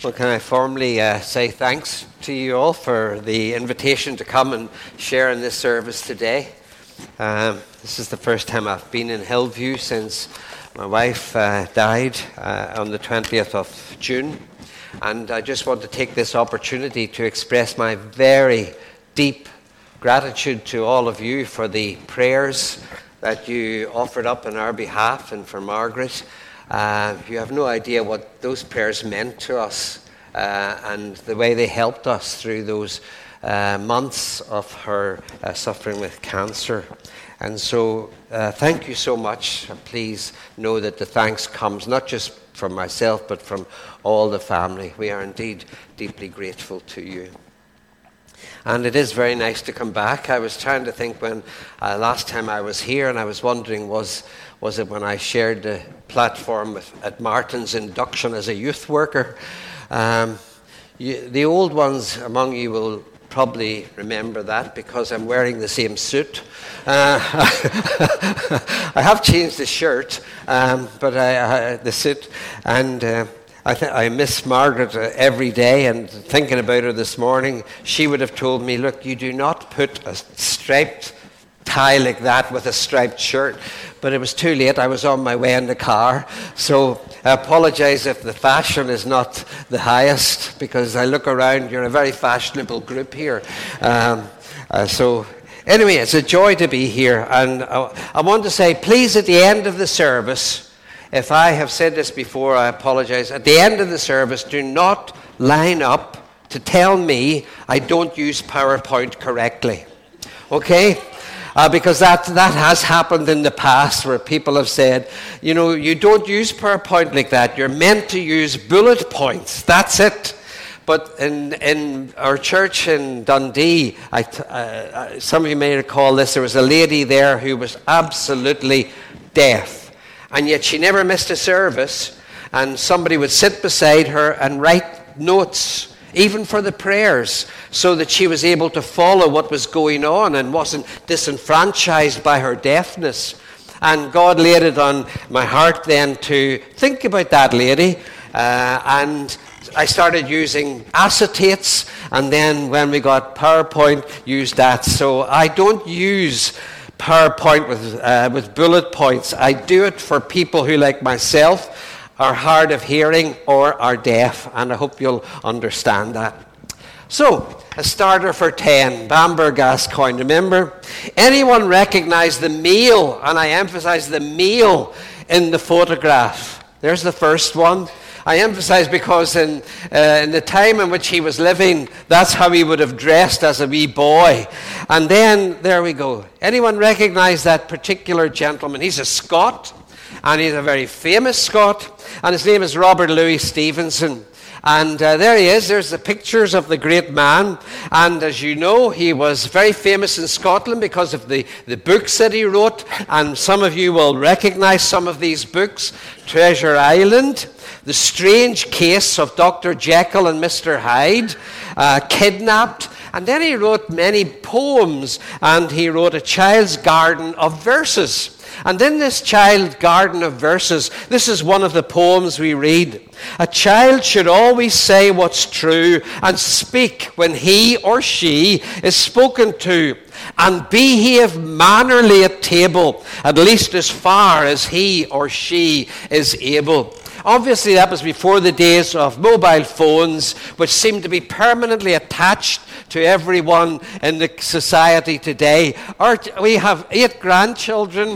Well, can I formally say thanks to you all for the invitation to come and share in this service today. This is the first time I've been in Hillview since my wife died on the 20th of June. And I just want to take this opportunity to express my very deep gratitude to all of you for the prayers that you offered up on our behalf and for Margaret. You have no idea what those prayers meant to us and the way they helped us through those months of her suffering with cancer. And so thank you so much. Please know that the thanks comes not just from myself but from all the family. We are indeed deeply grateful to you. And it is very nice to come back. I was trying to think when last time I was here, and I was wondering, was it when I shared the platform at Martin's induction as a youth worker? The old ones among you will probably remember that because I'm wearing the same suit. I have changed the shirt, but the suit, and I miss Margaret every day, and thinking about her this morning, she would have told me, look, you do not put a striped tie like that with a striped shirt. But it was too late. I was on my way in the car. So I apologize if the fashion is not the highest, because I look around, you're a very fashionable group here. So anyway, it's a joy to be here. And I want to say, please, at the end of the service, if I have said this before, I apologize. At the end of the service, do not line up to tell me I don't use PowerPoint correctly. Okay? Because that has happened in the past where people have said, you know, you don't use PowerPoint like that. You're meant to use bullet points. That's it. But in our church in Dundee, some of you may recall this, there was a lady there who was absolutely deaf. And yet she never missed a service, and somebody would sit beside her and write notes, even for the prayers, so that she was able to follow what was going on and wasn't disenfranchised by her deafness. And God laid it on my heart then to think about that lady, and I started using acetates, and then when we got PowerPoint, used that. So I don't use PowerPoint with bullet points. I do it for people who, like myself, are hard of hearing or are deaf, and I hope you'll understand that. So, a starter for 10, Bamberg Gascoigne. Remember, anyone recognize the male, and I emphasize the male in the photograph? There's the first one. I emphasize because in the time in which he was living, that's how he would have dressed as a wee boy. And then, there we go. Anyone recognize that particular gentleman? He's a Scot, and he's a very famous Scot, and his name is Robert Louis Stevenson. And there he is. There's the pictures of the great man. And as you know, he was very famous in Scotland because of the books that he wrote. And some of you will recognize some of these books. Treasure Island, The Strange Case of Dr. Jekyll and Mr. Hyde, Kidnapped. And then he wrote many poems, and he wrote A Child's Garden of Verses. And in this Child's Garden of Verses, this is one of the poems we read. A child should always say what's true and speak when he or she is spoken to, and behave mannerly at table, at least as far as he or she is able. Obviously, that was before the days of mobile phones, which seem to be permanently attached to everyone in the society today. We have 8 grandchildren,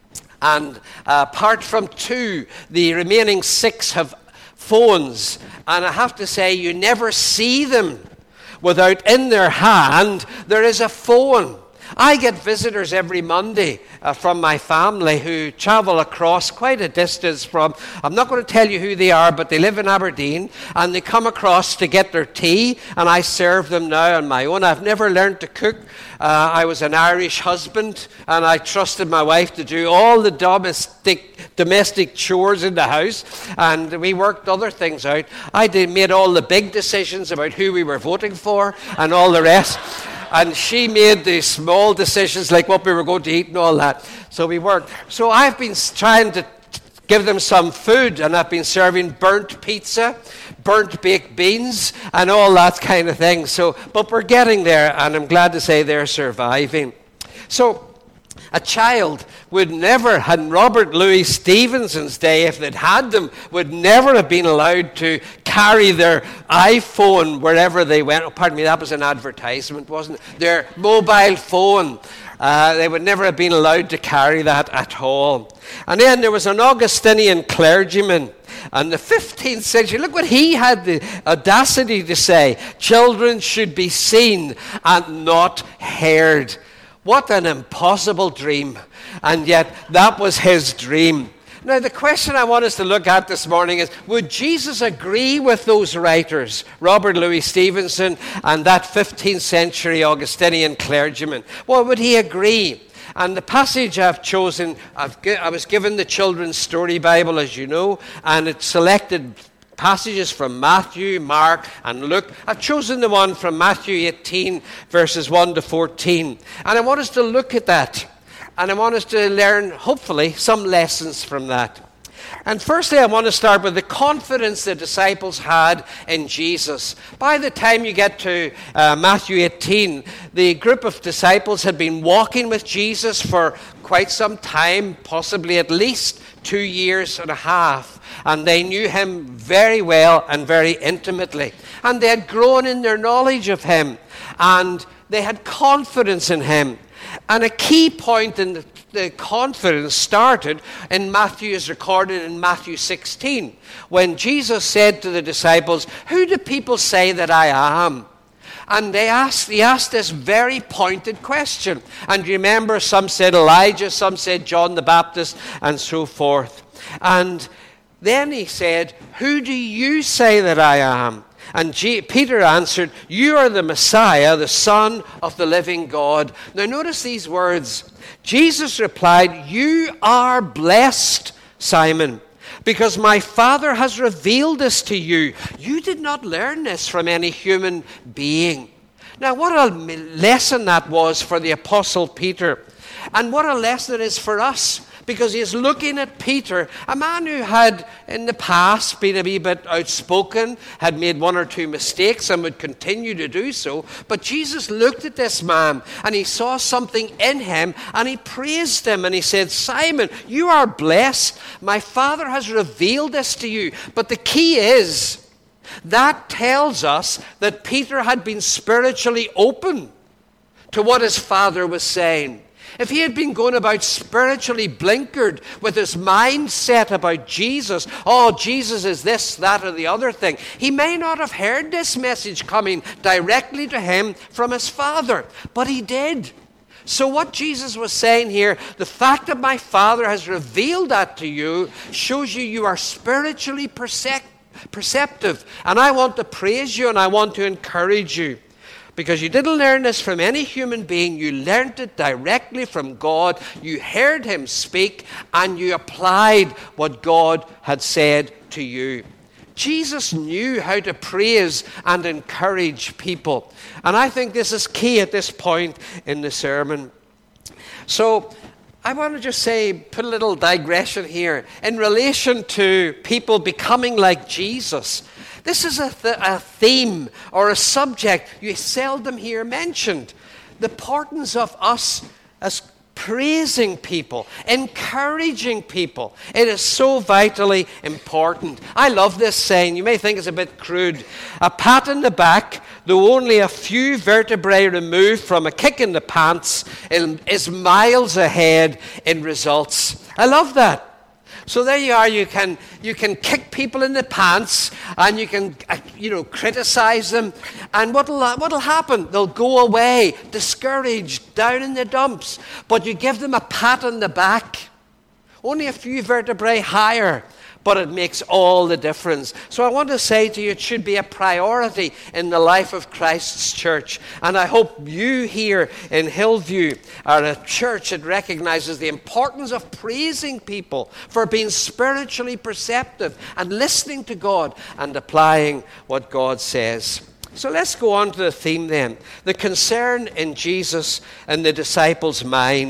and apart from 2, the remaining 6 have phones. And I have to say, you never see them without in their hand there is a phone. I get visitors every Monday from my family who travel across quite a distance from, I'm not going to tell you who they are, but they live in Aberdeen, and they come across to get their tea, and I serve them now on my own. I've never learned to cook. I was an Irish husband, and I trusted my wife to do all the domestic chores in the house, and we worked other things out. Made all the big decisions about who we were voting for and all the rest. And she made the small decisions like what we were going to eat and all that. So we worked. So I've been trying to give them some food, and I've been serving burnt pizza, burnt baked beans, and all that kind of thing. But we're getting there, and I'm glad to say they're surviving. So a child would never, had Robert Louis Stevenson's day, if they'd had them, would never have been allowed to carry their iPhone wherever they went. Oh, pardon me, that was an advertisement, wasn't it? Their mobile phone. They would never have been allowed to carry that at all. And then there was an Augustinian clergyman in the 15th century. Look what he had the audacity to say. Children should be seen and not heard. What an impossible dream. And yet that was his dream. Now, the question I want us to look at this morning is, would Jesus agree with those writers, Robert Louis Stevenson and that 15th century Augustinian clergyman? Well, would he agree? And the passage I've chosen, I was given the Children's Story Bible, as you know, and it selected passages from Matthew, Mark, and Luke. I've chosen the one from Matthew 18, verses 1 to 14. And I want us to look at that. And I want us to learn, hopefully, some lessons from that. And firstly, I want to start with the confidence the disciples had in Jesus. By the time you get to Matthew 18, the group of disciples had been walking with Jesus for quite some time, possibly at least 2 years and a half. And they knew him very well and very intimately. And they had grown in their knowledge of him. And they had confidence in him. And a key point in the confidence started in Matthew, is recorded in Matthew 16, when Jesus said to the disciples, "Who do people say that I am?" And he asked this very pointed question. And remember, some said Elijah, some said John the Baptist, and so forth. And then he said, "Who do you say that I am?" And Peter answered, "You are the Messiah, the Son of the living God." Now notice these words. Jesus replied, "You are blessed, Simon, because my Father has revealed this to you. You did not learn this from any human being." Now what a lesson that was for the Apostle Peter. And what a lesson it is for us. Because he's looking at Peter, a man who had in the past been a wee bit outspoken, had made one or two mistakes and would continue to do so. But Jesus looked at this man and he saw something in him and he praised him and he said, "Simon, you are blessed. My Father has revealed this to you." But the key is, that tells us that Peter had been spiritually open to what his Father was saying. If he had been going about spiritually blinkered with his mind set about Jesus, oh, Jesus is this, that, or the other thing, he may not have heard this message coming directly to him from his Father, but he did. So what Jesus was saying here, the fact that my Father has revealed that to you, shows you are spiritually perceptive. And I want to praise you and I want to encourage you. Because you didn't learn this from any human being. You learned it directly from God. You heard him speak and you applied what God had said to you. Jesus knew how to praise and encourage people. And I think this is key at this point in the sermon. So I want to just say, put a little digression here. In relation to people becoming like Jesus, this is a theme or a subject you seldom hear mentioned. The importance of us as praising people, encouraging people. It is so vitally important. I love this saying. You may think it's a bit crude. A pat in the back, though only a few vertebrae removed from a kick in the pants, is miles ahead in results. I love that. So there you are. You can kick people in the pants, and you can criticize them, and what'll happen? They'll go away discouraged, down in the dumps. But you give them a pat on the back, only a few vertebrae higher, but it makes all the difference. So I want to say to you, it should be a priority in the life of Christ's church. And I hope you here in Hillview are a church that recognizes the importance of praising people for being spiritually perceptive and listening to God and applying what God says. So let's go on to the theme then. The concern in Jesus and the disciples' minds.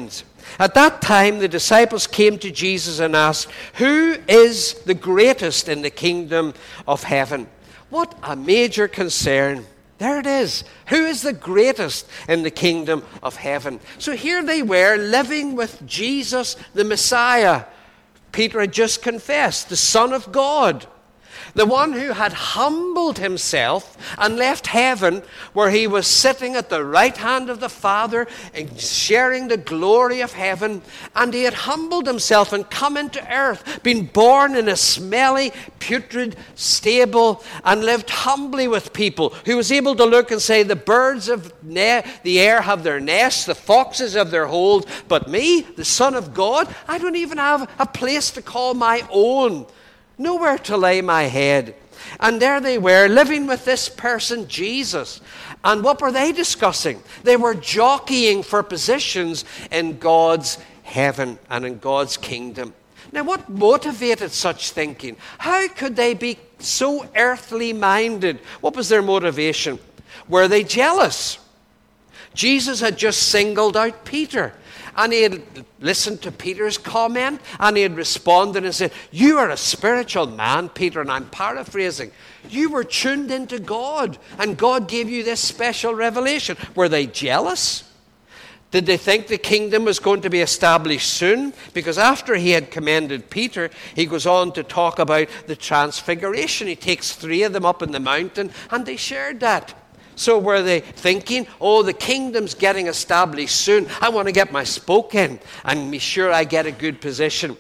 At that time, the disciples came to Jesus and asked, "Who is the greatest in the kingdom of heaven?" What a major concern. There it is. Who is the greatest in the kingdom of heaven? So here they were living with Jesus, the Messiah. Peter had just confessed, the Son of God. The one who had humbled himself and left heaven, where he was sitting at the right hand of the Father and sharing the glory of heaven. And he had humbled himself and come into earth, been born in a smelly, putrid stable, and lived humbly with people, who was able to look and say, the birds of the air have their nests, the foxes have their holes, but me, the Son of God, I don't even have a place to call my own. Nowhere to lay my head. And there they were, living with this person, Jesus. And what were they discussing? They were jockeying for positions in God's heaven and in God's kingdom. Now, what motivated such thinking? How could they be so earthly minded? What was their motivation? Were they jealous? Jesus had just singled out Peter. And he had listened to Peter's comment, and he had responded and said, "You are a spiritual man, Peter," and I'm paraphrasing. "You were tuned into God, and God gave you this special revelation." Were they jealous? Did they think the kingdom was going to be established soon? Because after he had commended Peter, he goes on to talk about the transfiguration. He takes 3 of them up in the mountain, and they shared that. So were they thinking, oh, the kingdom's getting established soon. I want to get my spoke in and be sure I get a good position.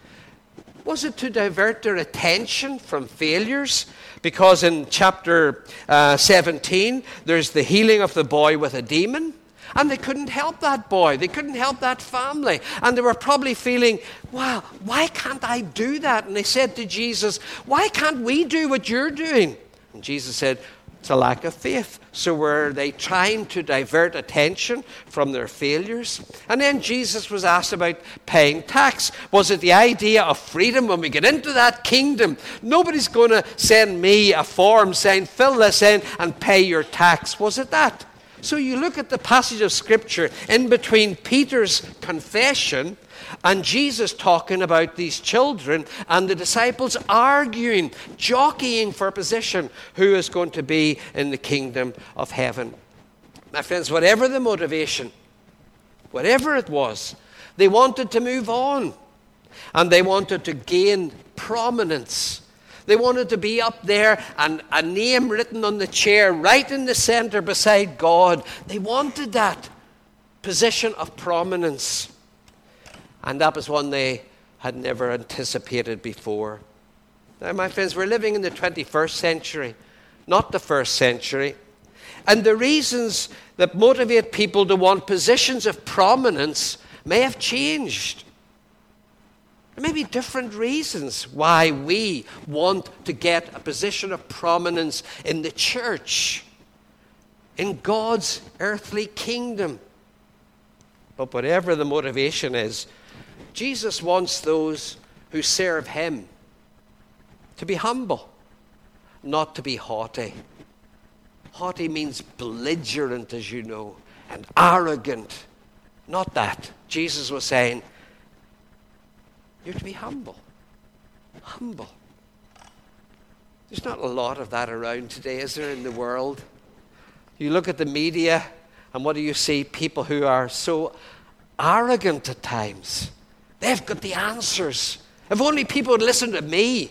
Was it to divert their attention from failures? Because in chapter 17, there's the healing of the boy with a demon. And they couldn't help that boy. They couldn't help that family. And they were probably feeling, wow, why can't I do that? And they said to Jesus, why can't we do what you're doing? And Jesus said, it's a lack of faith. So were they trying to divert attention from their failures? And then Jesus was asked about paying tax. Was it the idea of freedom when we get into that kingdom? Nobody's going to send me a form saying, fill this in and pay your tax. Was it that? So you look at the passage of Scripture in between Peter's confession and Jesus talking about these children and the disciples arguing, jockeying for position, who is going to be in the kingdom of heaven. My friends, whatever the motivation, whatever it was, they wanted to move on and they wanted to gain prominence. They wanted to be up there and a name written on the chair right in the center beside God. They wanted that position of prominence. And that was one they had never anticipated before. Now, my friends, we're living in the 21st century, not the first century. And the reasons that motivate people to want positions of prominence may have changed. There may be different reasons why we want to get a position of prominence in the church, in God's earthly kingdom. But whatever the motivation is, Jesus wants those who serve him to be humble, not to be haughty. Haughty means belligerent, as you know, and arrogant. Not that. Jesus was saying, you're to be humble. Humble. There's not a lot of that around today, is there, in the world? You look at the media, and what do you see? People who are so arrogant at times. They've got the answers. If only people would listen to me.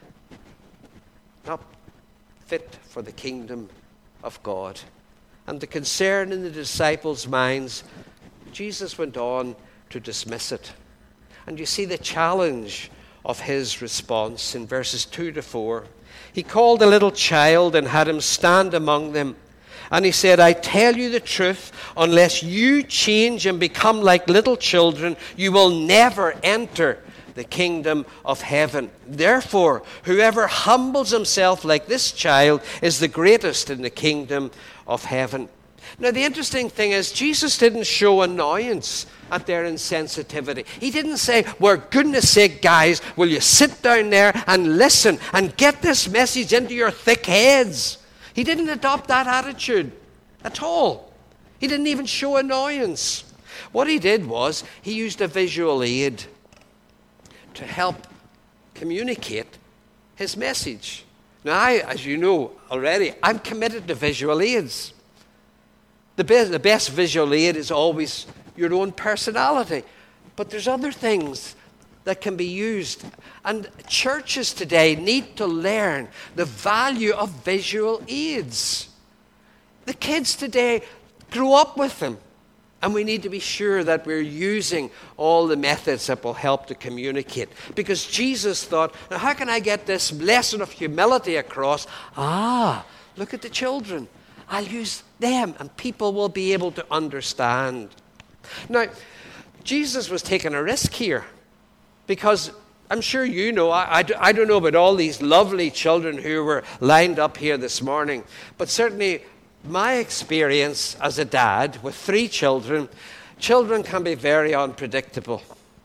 Not fit for the kingdom of God. And the concern in the disciples' minds, Jesus went on to dismiss it. And you see the challenge of his response in verses 2 to 4. He called a little child and had him stand among them. And he said, I tell you the truth, unless you change and become like little children, you will never enter the kingdom of heaven. Therefore, whoever humbles himself like this child is the greatest in the kingdom of heaven. Now, the interesting thing is, Jesus didn't show annoyance at their insensitivity. He didn't say, well, goodness sake, guys, will you sit down there and listen and get this message into your thick heads? He didn't adopt that attitude at all. He didn't even show annoyance. What he did was he used a visual aid to help communicate his message. Now, as you know already, I'm committed to visual aids. The best visual aid is always your own personality. But there's other things that can be used. And churches today need to learn the value of visual aids. The kids today grew up with them. And we need to be sure that we're using all the methods that will help to communicate. Because Jesus thought, now how can I get this lesson of humility across? Look at the children. I'll use them and people will be able to understand. Now, Jesus was taking a risk here. Because I'm sure you know, I don't know about all these lovely children who were lined up here this morning. But certainly my experience as a dad with 3 children, children can be very unpredictable.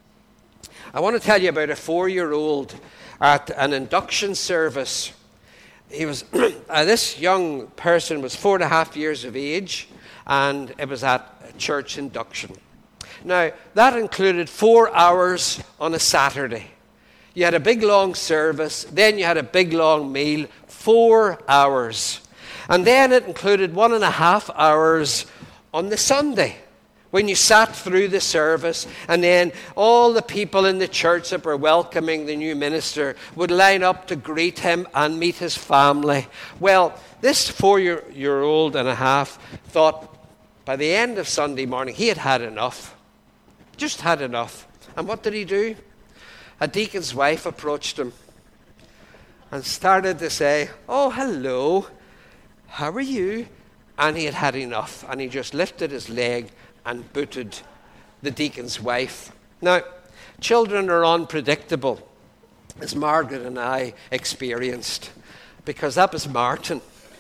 I want to tell you about a 4-year-old at an induction service. He was this young person was 4.5 years of age, and it was at a church induction. Now, that included 4 hours on a Saturday. You had a big long service, then you had a big long meal, 4 hours. And then it included 1.5 hours on the Sunday when you sat through the service, and then all the people in the church that were welcoming the new minister would line up to greet him and meet his family. Well, this 4-year-old and a half thought by the end of Sunday morning he had had enough. Just had enough. And what did he do? A deacon's wife approached him and started to say, "Oh, hello. How are you?" And he had had enough. And he just lifted his leg and booted the deacon's wife. Now, children are unpredictable, as Margaret and I experienced, because that was Martin.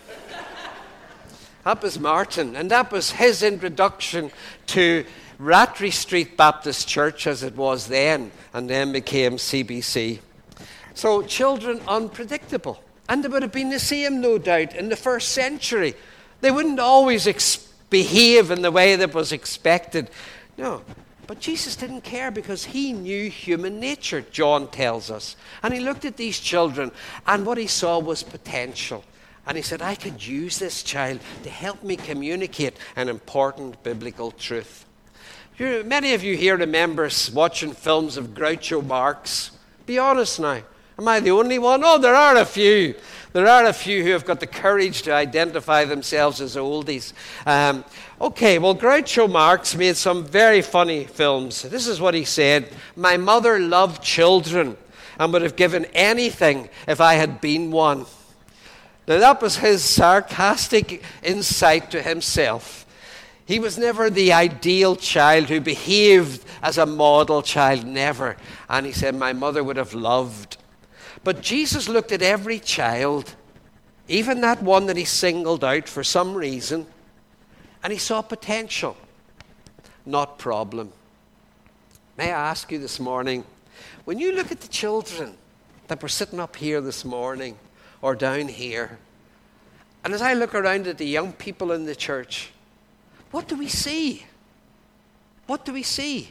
That was Martin. And that was his introduction to Rattray Street Baptist Church as it was then, and then became CBC. So children unpredictable. And they would have been the same, no doubt, in the first century. They wouldn't always behave in the way that was expected. No, but Jesus didn't care because he knew human nature, John tells us. And he looked at these children, and what he saw was potential. And he said, I could use this child to help me communicate an important biblical truth. Many of you here remember watching films of Groucho Marx. Be honest now. Am I the only one? Oh, there are a few. There are a few who have got the courage to identify themselves as oldies. Okay, well, Groucho Marx made some very funny films. This is what he said. My mother loved children and would have given anything if I had been one. Now, that was his sarcastic insight to himself. He was never the ideal child who behaved as a model child, never. And he said, my mother would have loved. But Jesus looked at every child, even that one that he singled out for some reason, and he saw potential, not problem. May I ask you this morning, when you look at the children that were sitting up here this morning or down here, and as I look around at the young people in the church, what do we see? What do we see?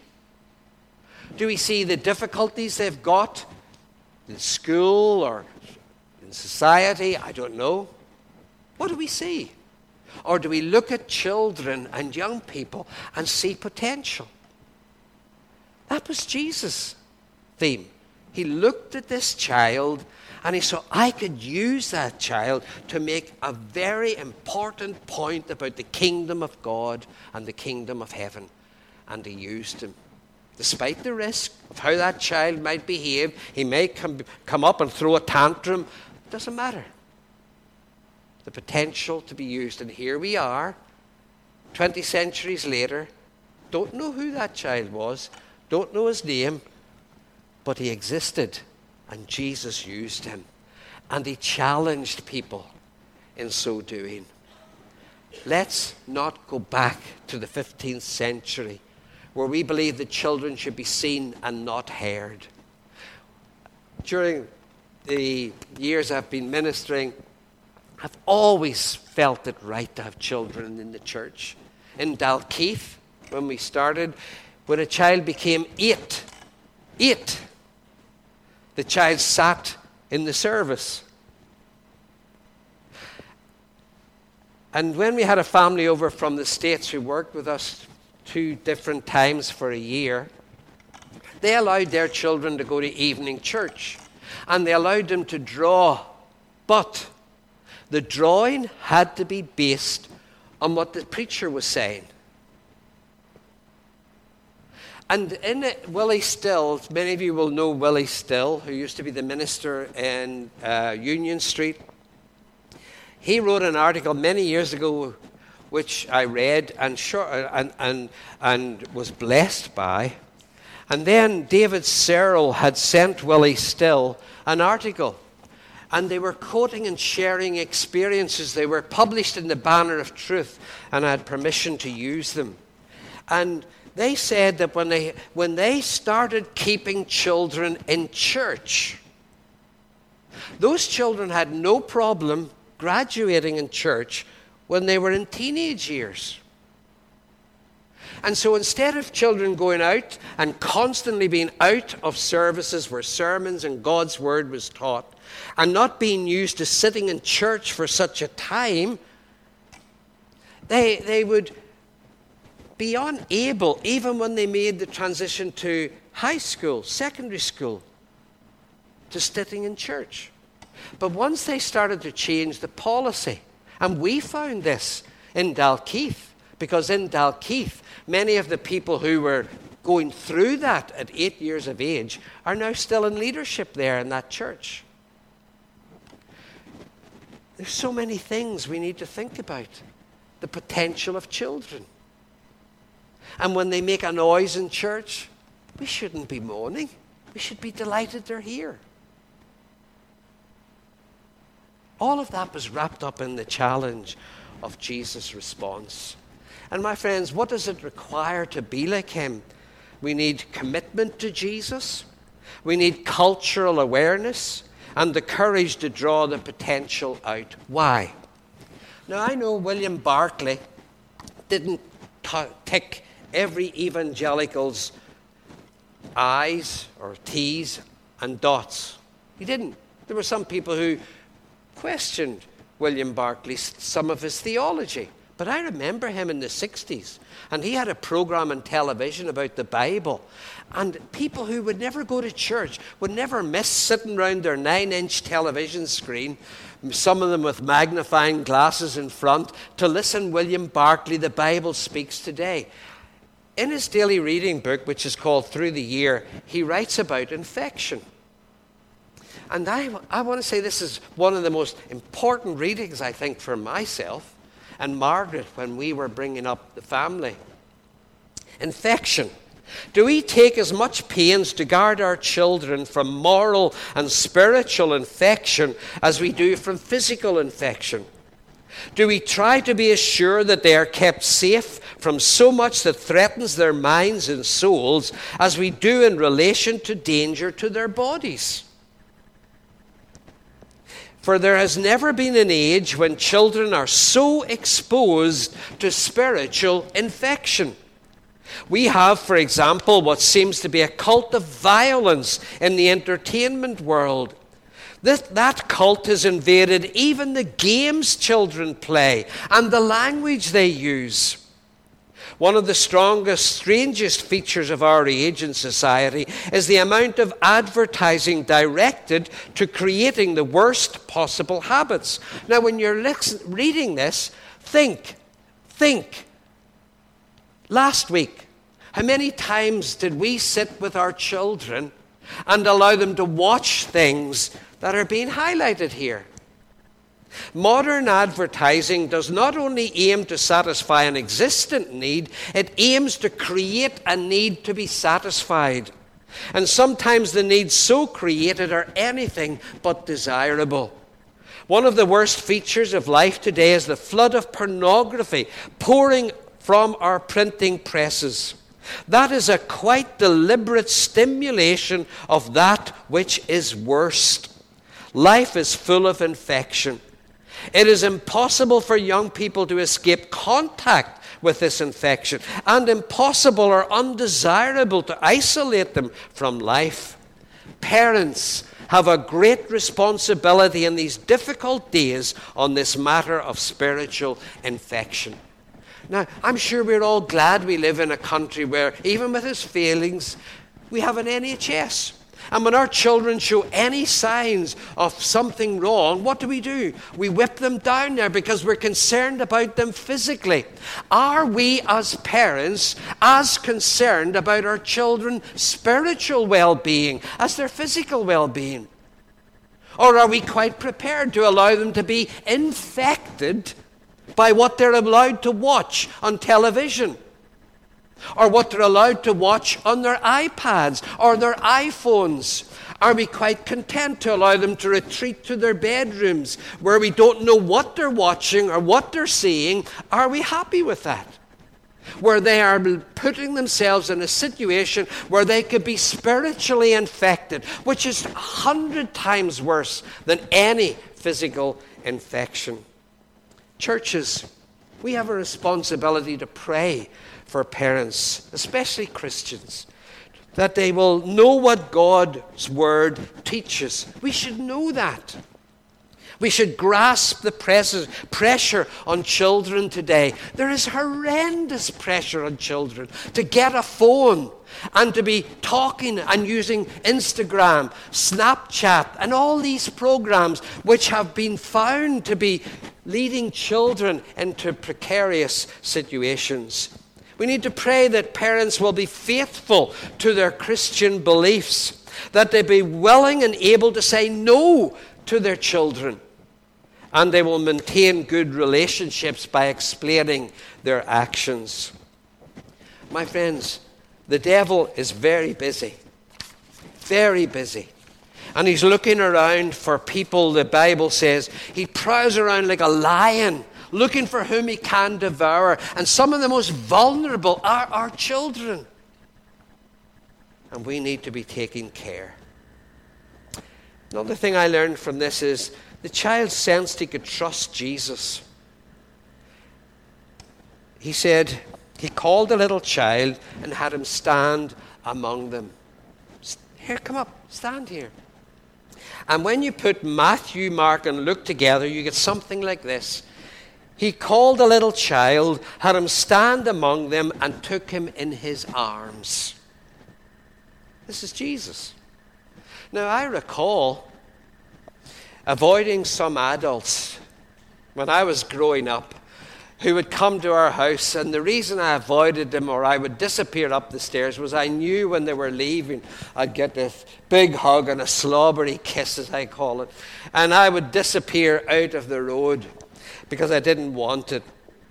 Do we see the difficulties they've got in school or in society? I don't know. What do we see? Or do we look at children and young people and see potential? That was Jesus' theme. He looked at this child and he saw, I could use that child to make a very important point about the kingdom of God and the kingdom of heaven. And he used him. Despite the risk of how that child might behave, he may come up and throw a tantrum. It doesn't matter. The potential to be used. And here we are, 20 centuries later, don't know who that child was, don't know his name, but he existed, and Jesus used him. And he challenged people in so doing. Let's not go back to the 15th century, where we believe that children should be seen and not heard. During the years I've been ministering, I've always felt it right to have children in the church. In Dalkeith, when we started, when a child became 8, the child sat in the service. And when we had a family over from the States who worked with us 2 different times for a year, they allowed their children to go to evening church. And they allowed them to draw. But the drawing had to be based on what the preacher was saying. And in it, Willie Still, many of you will know Willie Still, who used to be the minister in Union Street. He wrote an article many years ago, which I read and was blessed by. And then David Searle had sent Willie Still an article. And they were quoting and sharing experiences. They were published in the Banner of Truth, and I had permission to use them. And they said that when they started keeping children in church, those children had no problem graduating in church when they were in teenage years. And so instead of children going out and constantly being out of services where sermons and God's word was taught, and not being used to sitting in church for such a time, they would be unable, even when they made the transition to high school, secondary school, to sitting in church. But once they started to change the policy, and we found this in Dalkeith, because in Dalkeith, many of the people who were going through that at 8 years of age are now still in leadership there in that church. There's so many things we need to think about. The potential of children. And when they make a noise in church, we shouldn't be moaning. We should be delighted they're here. All of that was wrapped up in the challenge of Jesus' response. And my friends, what does it require to be like him? We need commitment to Jesus. We need cultural awareness and the courage to draw the potential out. Why? Now, I know William Barclay didn't tick every evangelical's I's or T's and dots. He didn't. There were some people who questioned William Barclay, some of his theology. But I remember him in the 60s, and he had a program on television about the Bible. And people who would never go to church, would never miss sitting around their 9-inch television screen, some of them with magnifying glasses in front, to listen William Barclay, The Bible Speaks Today. In his daily reading book, which is called Through the Year, he writes about infection. And I want to say this is one of the most important readings, I think, for myself and Margaret when we were bringing up the family. Infection. Do we take as much pains to guard our children from moral and spiritual infection as we do from physical infection? Do we try to be assured that they are kept safe from so much that threatens their minds and souls as we do in relation to danger to their bodies? For there has never been an age when children are so exposed to spiritual infection. We have, for example, what seems to be a cult of violence in the entertainment world. That cult has invaded even the games children play and the language they use. One of the strongest, strangest features of our age in society is the amount of advertising directed to creating the worst possible habits. Now, when you're reading this, think. Last week, how many times did we sit with our children and allow them to watch things that are being highlighted here? Modern advertising does not only aim to satisfy an existent need, it aims to create a need to be satisfied. And sometimes the needs so created are anything but desirable. One of the worst features of life today is the flood of pornography pouring from our printing presses. That is a quite deliberate stimulation of that which is worst. Life is full of infection. It is impossible for young people to escape contact with this infection, and impossible or undesirable to isolate them from life. Parents have a great responsibility in these difficult days on this matter of spiritual infection. Now, I'm sure we're all glad we live in a country where, even with its failings, we have an NHS. And when our children show any signs of something wrong, what do? We whip them down there because we're concerned about them physically. Are we as parents as concerned about our children's spiritual well-being as their physical well-being? Or are we quite prepared to allow them to be infected by what they're allowed to watch on television, or what they're allowed to watch on their iPads or their iPhones? Are we quite content to allow them to retreat to their bedrooms where we don't know what they're watching or what they're seeing? Are we happy with that? Where they are putting themselves in a situation where they could be spiritually infected, which is 100 times worse than any physical infection. Churches, we have a responsibility to pray for parents, especially Christians, that they will know what God's word teaches. We should know that. We should grasp the pressure on children today. There is horrendous pressure on children to get a phone and to be talking and using Instagram, Snapchat, and all these programs which have been found to be leading children into precarious situations. We need to pray that parents will be faithful to their Christian beliefs, that they be willing and able to say no to their children, and they will maintain good relationships by explaining their actions. My friends, the devil is very busy, and he's looking around for people. The Bible says he prowls around like a lion, looking for whom he can devour. And some of the most vulnerable are our children. And we need to be taking care. Another thing I learned from this is the child sensed he could trust Jesus. He said he called the little child and had him stand among them. Here, come up, stand here. And when you put Matthew, Mark, and Luke together, you get something like this. He called the little child, had him stand among them, and took him in his arms. This is Jesus. Now, I recall avoiding some adults when I was growing up who would come to our house, and the reason I avoided them, or I would disappear up the stairs, was I knew when they were leaving I'd get this big hug and a slobbery kiss, as I call it, and I would disappear out of the road because I didn't want it.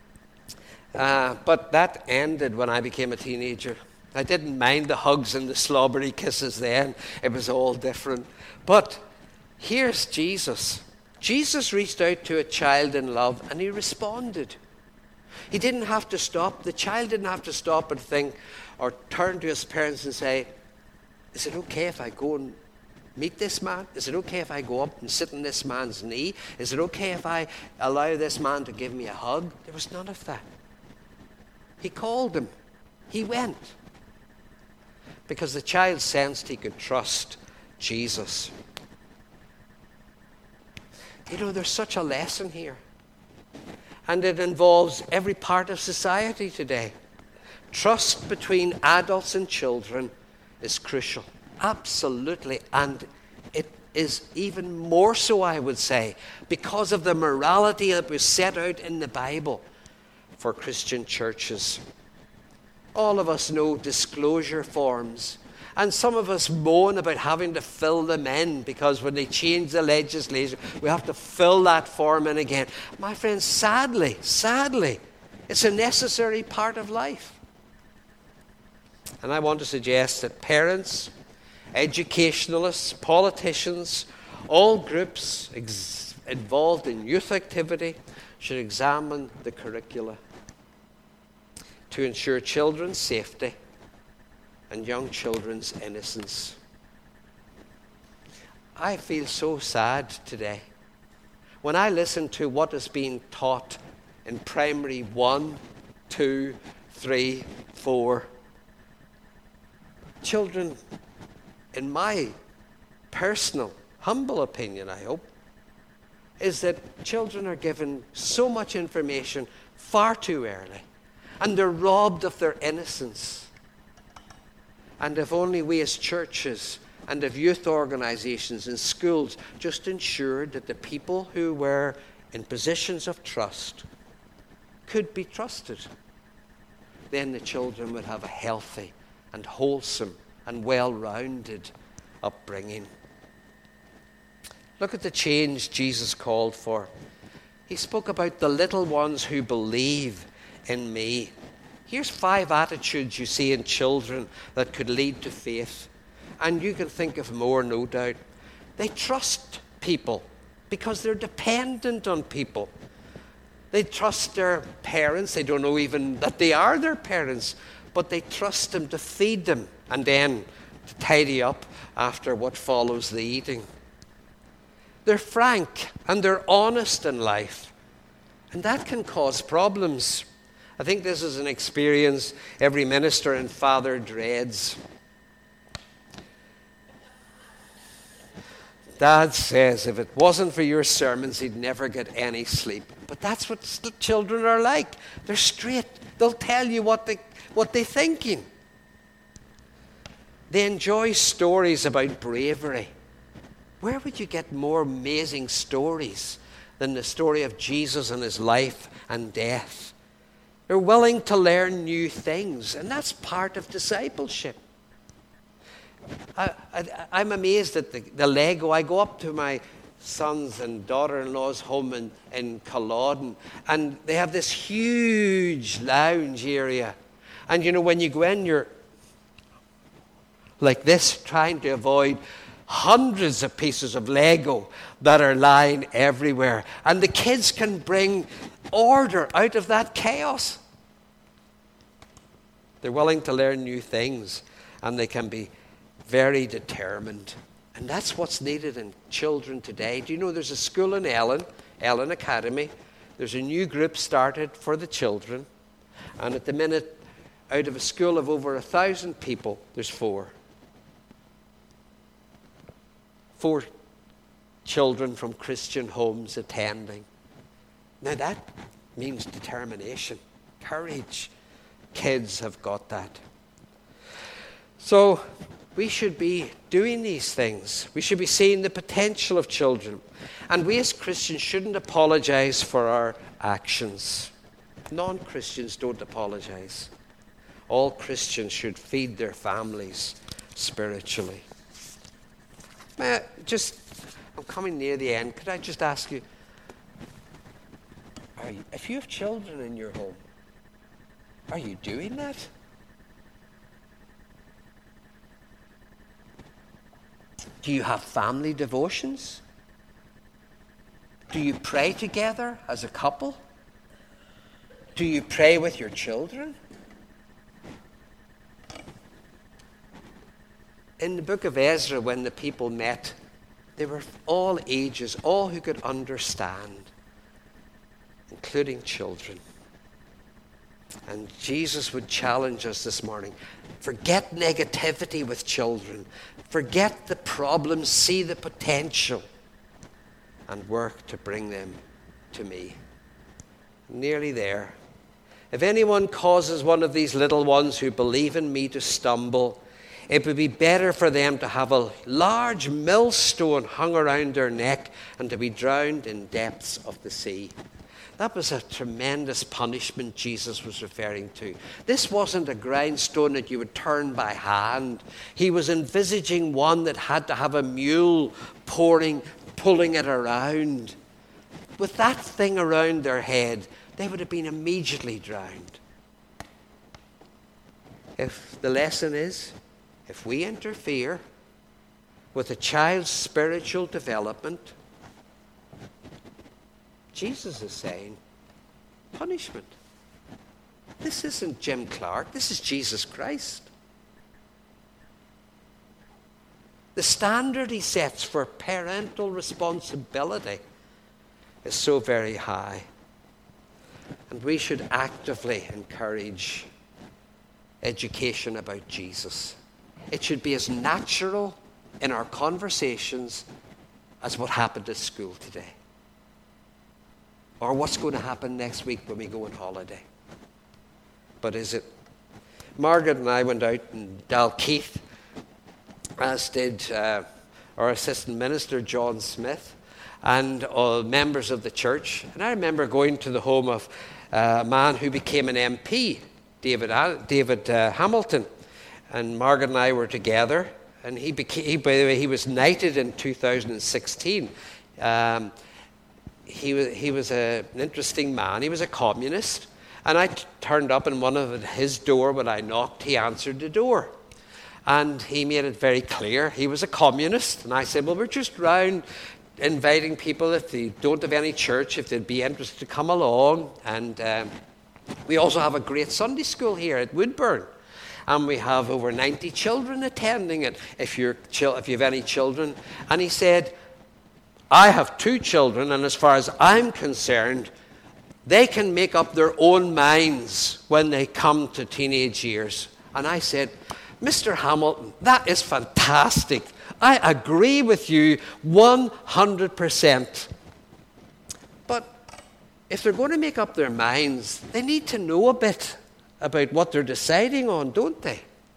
But that ended when I became a teenager. I didn't mind the hugs and the slobbery kisses then. It was all different. But here's Jesus. Jesus reached out to a child in love, and he responded. He didn't have to stop. The child didn't have to stop and think or turn to his parents and say, is it okay if I go and meet this man? Is it okay if I go up and sit on this man's knee? Is it okay if I allow this man to give me a hug? There was none of that. He called him. He went. Because the child sensed he could trust Jesus. You know, there's such a lesson here. And it involves every part of society today. Trust between adults and children is crucial. Absolutely. And it is even more so, I would say, because of the morality that was set out in the Bible for Christian churches. All of us know disclosure forms. And some of us moan about having to fill them in because when they change the legislation, we have to fill that form in again. My friends, sadly, it's a necessary part of life. And I want to suggest that parents, educationalists, politicians, all groups involved in youth activity should examine the curricula to ensure children's safety and young children's innocence. I feel so sad today when I listen to what is being taught in primary 1, 2, 3, 4. Children, in my personal, humble opinion, I hope, is that children are given so much information far too early, and they're robbed of their innocence. And if only we as churches and if youth organizations and schools just ensured that the people who were in positions of trust could be trusted, then the children would have a healthy and wholesome and well-rounded upbringing. Look at the change Jesus called for. He spoke about the little ones who believe in me. Here's 5 attitudes you see in children that could lead to faith. And you can think of more, no doubt. They trust people because they're dependent on people. They trust their parents. They don't know even that they are their parents, but they trust them to feed them and then to tidy up after what follows the eating. They're frank and they're honest in life, and that can cause problems. I think this is an experience every minister and father dreads. Dad says if it wasn't for your sermons, he'd never get any sleep. But that's what children are like. They're straight. They'll tell you what they're thinking. They enjoy stories about bravery. Where would you get more amazing stories than the story of Jesus and his life and death? They're willing to learn new things, and that's part of discipleship. I'm amazed at the Lego. I go up to my sons and daughter-in-law's home in Culloden, and they have this huge lounge area. And you know, when you go in, you're like this, trying to avoid hundreds of pieces of Lego that are lying everywhere. And the kids can bring order out of that chaos. They're willing to learn new things, and they can be very determined. And that's what's needed in children today. Do you know there's a school in Ellen Academy. There's a new group started for the children. And at the minute, out of a school of over 1,000 people, there's 4. 4 children from Christian homes attending. Now that means determination, courage. Kids have got that. So we should be doing these things. We should be seeing the potential of children. And we as Christians shouldn't apologize for our actions. Non-Christians don't apologize. All Christians should feed their families spiritually. I'm coming near the end. Could I just ask you, if you have children in your home, are you doing that? Do you have family devotions? Do you pray together as a couple? Do you pray with your children? In the book of Ezra, when the people met, they were all ages, all who could understand, including children. And Jesus would challenge us this morning. Forget negativity with children. Forget the problems. See the potential. And work to bring them to me. Nearly there. If anyone causes one of these little ones who believe in me to stumble, it would be better for them to have a large millstone hung around their neck and to be drowned in depths of the sea. That was a tremendous punishment Jesus was referring to. This wasn't a grindstone that you would turn by hand. He was envisaging one that had to have a mule pulling it around. With that thing around their head, they would have been immediately drowned. If the lesson is, if we interfere with a child's spiritual development, Jesus is saying, punishment. This isn't Jim Clark. This is Jesus Christ. The standard he sets for parental responsibility is so very high. And we should actively encourage education about Jesus. It should be as natural in our conversations as what happened at school today, or what's going to happen next week when we go on holiday. But is it? Margaret and I went out in Dalkeith, as did our assistant minister, John Smith, and all members of the church. And I remember going to the home of a man who became an MP, David Hamilton. And Margaret and I were together. And by the way, he was knighted in 2016. He was an interesting man. He was a communist. And I turned up in one of his door. When I knocked, he answered the door. And he made it very clear he was a communist. And I said, well, we're just round inviting people, if they don't have any church, if they'd be interested to come along. And we also have a great Sunday school here at Woodburn. And we have over 90 children attending it, if you have any children. And he said, I have 2 children, and as far as I'm concerned, they can make up their own minds when they come to teenage years. And I said, Mr. Hamilton, that is fantastic. I agree with you 100%. But if they're going to make up their minds, they need to know a bit about what they're deciding on, don't they?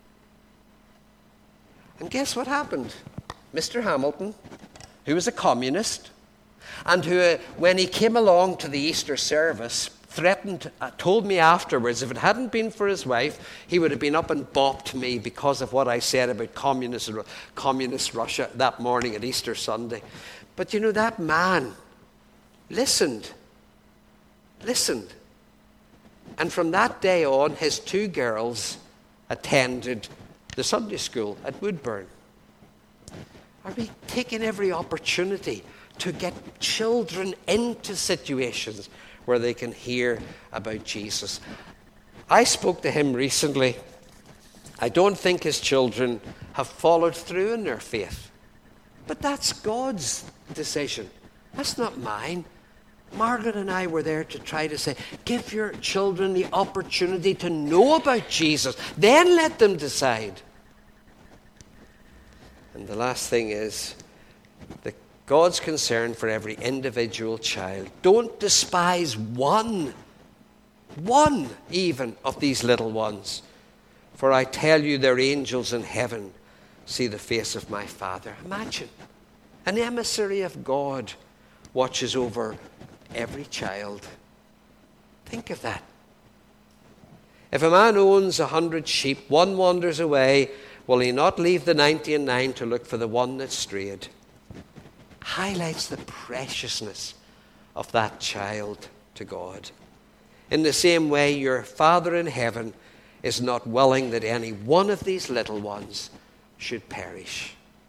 And guess what happened? Mr. Hamilton, who was a communist, and who, when he came along to the Easter service, told me afterwards, if it hadn't been for his wife, he would have been up and bopped me because of what I said about communist Russia that morning at Easter Sunday. But you know, that man listened. And from that day on, his 2 girls attended the Sunday school at Woodburn. Are we taking every opportunity to get children into situations where they can hear about Jesus? I spoke to him recently. I don't think his children have followed through in their faith. But that's God's decision. That's not mine. Margaret and I were there to try to say, give your children the opportunity to know about Jesus. Then let them decide. And the last thing is God's concern for every individual child. Don't despise one even of these little ones. For I tell you, their angels in heaven see the face of my Father. Imagine, an emissary of God watches over every child. Think of that. If a man owns 100 sheep, one wanders away, will he not leave the 99 to look for the one that strayed? Highlights the preciousness of that child to God. In the same way, your Father in heaven is not willing that any one of these little ones should perish.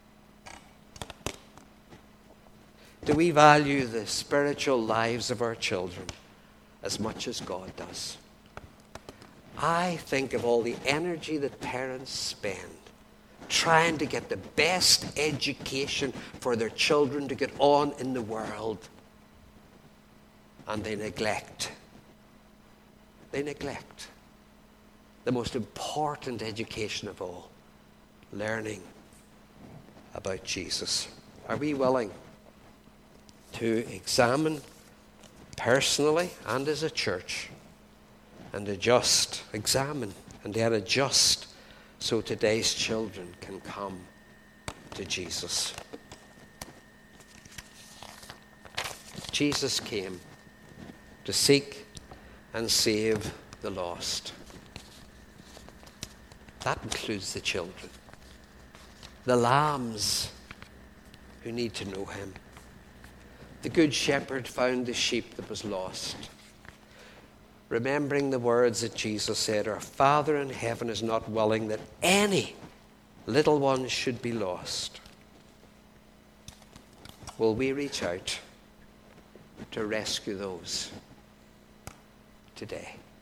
Do we value the spiritual lives of our children as much as God does? I think of all the energy that parents spend trying to get the best education for their children to get on in the world. And they neglect the most important education of all, learning about Jesus. Are we willing to examine personally and as a church and examine and then adjust so today's children can come to Jesus? Jesus came to seek and save the lost. That includes the children, the lambs who need to know him. The good shepherd found the sheep that was lost. Remembering the words that Jesus said, our Father in heaven is not willing that any little one should be lost. Will we reach out to rescue those today?